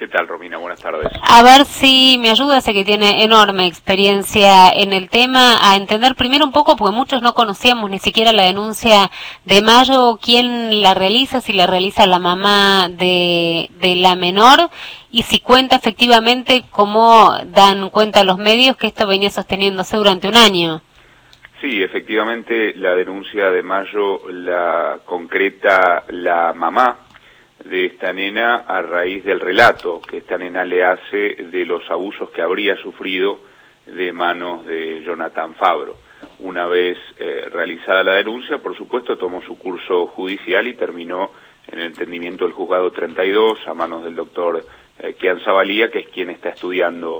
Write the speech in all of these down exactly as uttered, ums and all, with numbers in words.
¿Qué tal, Romina? Buenas tardes. A ver si me ayuda, sé que tiene enorme experiencia en el tema, a entender primero un poco, porque muchos no conocíamos ni siquiera la denuncia de Mayo, quién la realiza, si la realiza la mamá de, de la menor, y si cuenta efectivamente cómo dan cuenta los medios que esto venía sosteniéndose durante un año. Sí, efectivamente, la denuncia de Mayo la concreta la mamá de esta nena a raíz del relato que esta nena le hace de los abusos que habría sufrido de manos de Jonathan Fabro. Una vez eh, realizada la denuncia, por supuesto, tomó su curso judicial y terminó en el entendimiento del juzgado treinta y dos a manos del doctor eh, Kian Zavalía, que es quien está estudiando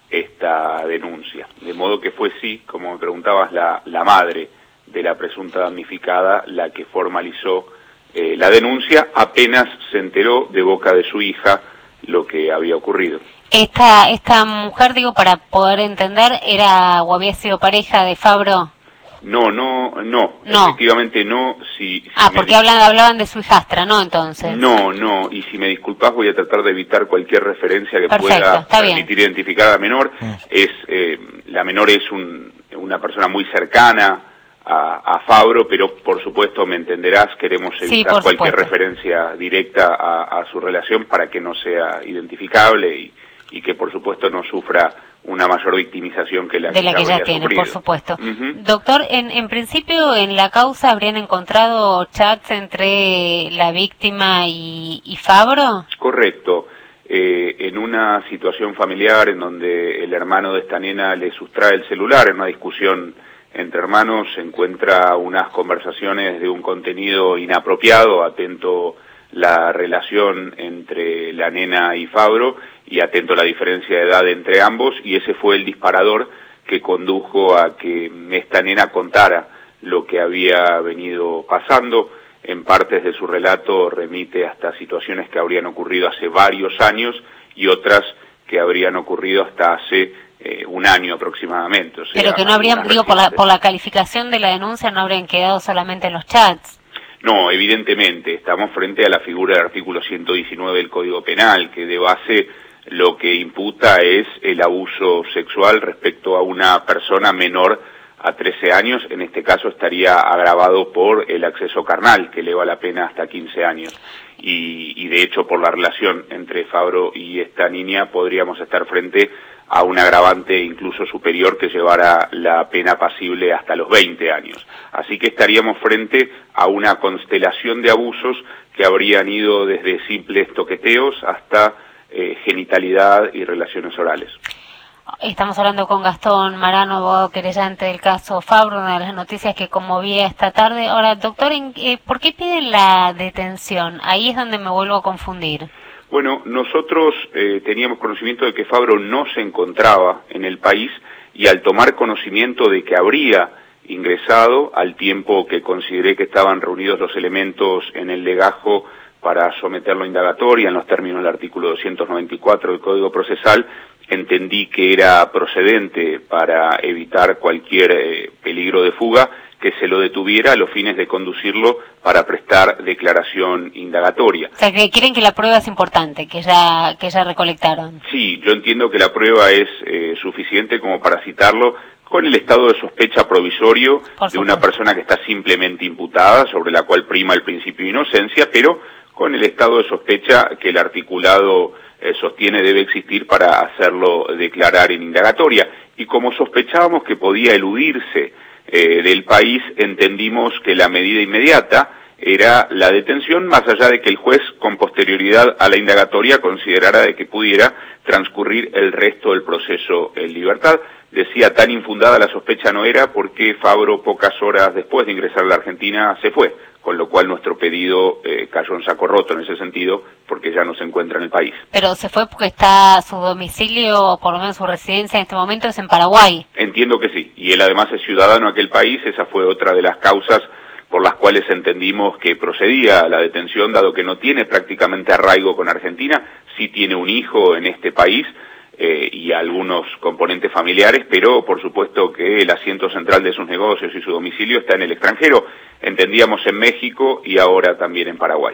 esta denuncia. De modo que fue sí, como me preguntabas, la, la madre de la presunta damnificada la que formalizó Eh, la denuncia apenas se enteró de boca de su hija lo que había ocurrido. Esta esta mujer, digo, para poder entender, ¿era o había sido pareja de Fabro? No, no, no, no. Efectivamente no. Si, si ah, porque hablan, hablaban de su hijastra, ¿no? Entonces. No, no, y si me disculpas voy a tratar de evitar cualquier referencia que Perfecto, pueda permitir bien. identificar a la menor. Mm. Es eh, la menor es un, una persona muy cercana A, a Fabro, pero por supuesto me entenderás, queremos evitar sí, cualquier supuesto. referencia directa a, a su relación para que no sea identificable y, y que por supuesto no sufra una mayor victimización que la de que, la que ya tiene, sufrido. por supuesto. Uh-huh. Doctor, en, en principio en la causa habrían encontrado chats entre la víctima y, y Fabro. Correcto. Eh, en una situación familiar en donde el hermano de esta nena le sustrae el celular en una discusión entre hermanos, se encuentra unas conversaciones de un contenido inapropiado, atento la relación entre la nena y Fabro y atento la diferencia de edad entre ambos, y ese fue el disparador que condujo a que esta nena contara lo que había venido pasando. En partes de su relato remite hasta situaciones que habrían ocurrido hace varios años y otras que habrían ocurrido hasta hace Eh, un año aproximadamente. O sea, pero que no habrían, digo, por la, por la calificación de la denuncia no habrían quedado solamente en los chats. No, evidentemente, estamos frente a la figura del artículo ciento diecinueve del Código Penal, que de base lo que imputa es el abuso sexual respecto a una persona menor a trece años, en este caso estaría agravado por el acceso carnal, que eleva la pena hasta quince años. Y, y de hecho, por la relación entre Fabro y esta niña, podríamos estar frente a un agravante incluso superior que llevara la pena pasible hasta los veinte años. Así que estaríamos frente a una constelación de abusos que habrían ido desde simples toqueteos hasta eh, genitalidad y relaciones orales. Estamos hablando con Gastón Marano, abogado querellante del caso Fabro, una de las noticias que conmovía esta tarde. Ahora, doctor, eh, ¿por qué piden la detención? Ahí es donde me vuelvo a confundir. Bueno, nosotros eh, teníamos conocimiento de que Fabro no se encontraba en el país y al tomar conocimiento de que habría ingresado, al tiempo que consideré que estaban reunidos los elementos en el legajo para someterlo a indagatoria en los términos del artículo doscientos noventa y cuatro del Código Procesal, entendí que era procedente para evitar cualquier eh, peligro de fuga que se lo detuviera a los fines de conducirlo para prestar declaración indagatoria. O sea, que quieren que la prueba es importante, que ya que ya recolectaron. Sí, yo entiendo que la prueba es eh, suficiente como para citarlo con el estado de sospecha provisorio de una persona que está simplemente imputada, sobre la cual prima el principio de inocencia, pero con el estado de sospecha que el articulado eh, sostiene debe existir para hacerlo declarar en indagatoria. Y como sospechábamos que podía eludirse Eh, del país, entendimos que la medida inmediata era la detención, más allá de que el juez, con posterioridad a la indagatoria, considerara de que pudiera transcurrir el resto del proceso en libertad. Decía, tan infundada la sospecha no era porque Fabro, pocas horas después de ingresar a la Argentina, se fue, con lo cual nuestro pedido eh, cayó en saco roto en ese sentido, porque ya no se encuentra en el país. Pero se fue porque está su domicilio, por lo menos su residencia en este momento es en Paraguay. Entiendo que sí, y él además es ciudadano de aquel país. Esa fue otra de las causas por las cuales entendimos que procedía la detención, dado que no tiene prácticamente arraigo con Argentina, sí tiene un hijo en este país, Eh, y algunos componentes familiares, pero por supuesto que el asiento central de sus negocios y su domicilio está en el extranjero. Entendíamos en México y ahora también en Paraguay.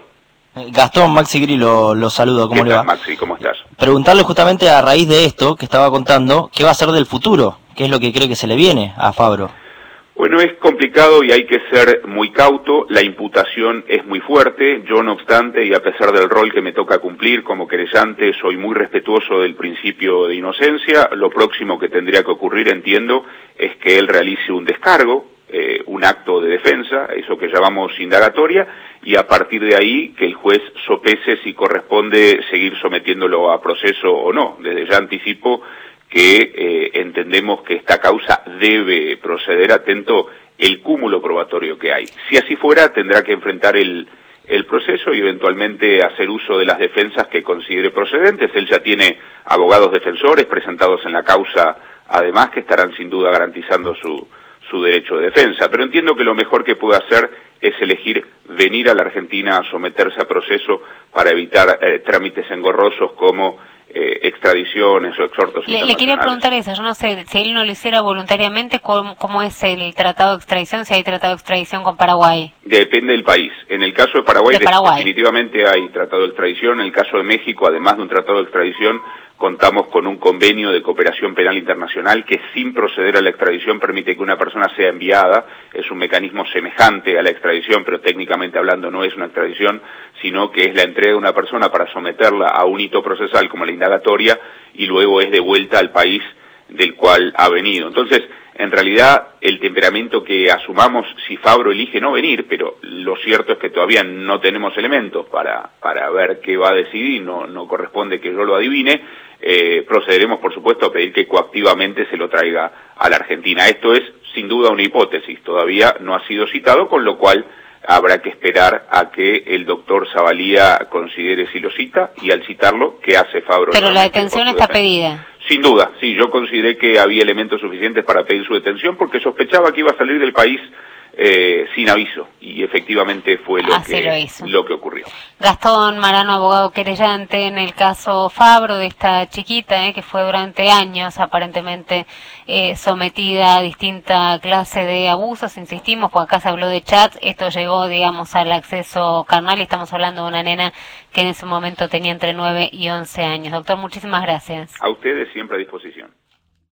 Gastón, Maxi Grillo, lo saludo, ¿cómo le va? Maxi, ¿cómo estás? Preguntarle justamente a raíz de esto que estaba contando, ¿qué va a ser del futuro? ¿Qué es lo que cree que se le viene a Fabro? Bueno, es complicado y hay que ser muy cauto, la imputación es muy fuerte, yo no obstante, y a pesar del rol que me toca cumplir como querellante, soy muy respetuoso del principio de inocencia. Lo próximo que tendría que ocurrir, entiendo, es que él realice un descargo, eh, un acto de defensa, eso que llamamos indagatoria, y a partir de ahí que el juez sopese si corresponde seguir sometiéndolo a proceso o no. Desde ya anticipo que eh, entendemos que esta causa debe proceder atento el cúmulo probatorio que hay. Si así fuera, tendrá que enfrentar el, el proceso y eventualmente hacer uso de las defensas que considere procedentes. Él ya tiene abogados defensores presentados en la causa, además, que estarán sin duda garantizando su, su derecho de defensa. Pero entiendo que lo mejor que puede hacer es elegir venir a la Argentina a someterse a proceso para evitar eh, trámites engorrosos como Eh, extradiciones o exhortos le, le quería preguntar eso, yo no sé, si él no lo hiciera voluntariamente, ¿cómo, cómo es el tratado de extradición, si hay tratado de extradición con Paraguay? Depende del país. En el caso de Paraguay, de Paraguay. definitivamente hay tratado de extradición. En el caso de México, además de un tratado de extradición, contamos con un convenio de cooperación penal internacional que, sin proceder a la extradición, permite que una persona sea enviada. Es un mecanismo semejante a la extradición, pero técnicamente hablando no es una extradición, sino que es la entrega de una persona para someterla a un hito procesal como la indagatoria y luego es devuelta al país del cual ha venido. Entonces, en realidad, el temperamento que asumamos si Fabro elige no venir, pero lo cierto es que todavía no tenemos elementos para, para ver qué va a decidir, no, no corresponde que yo lo adivine, eh, procederemos, por supuesto, a pedir que coactivamente se lo traiga a la Argentina. Esto es, sin duda, una hipótesis, todavía no ha sido citado, con lo cual habrá que esperar a que el doctor Zavalía considere si lo cita, y al citarlo, ¿qué hace Fabro? Pero la detención está pedida. Sin duda, sí, yo consideré que había elementos suficientes para pedir su detención porque sospechaba que iba a salir del país eh, sin aviso, y efectivamente fue lo Así que lo, lo que ocurrió. Gastón Marano, abogado querellante en el caso Fabro, de esta chiquita eh, que fue durante años aparentemente eh, sometida a distinta clase de abusos, insistimos, porque acá se habló de chats, esto llegó, digamos, al acceso carnal y estamos hablando de una nena que en ese momento tenía entre nueve y once años. Doctor, muchísimas gracias. A ustedes siempre a disposición.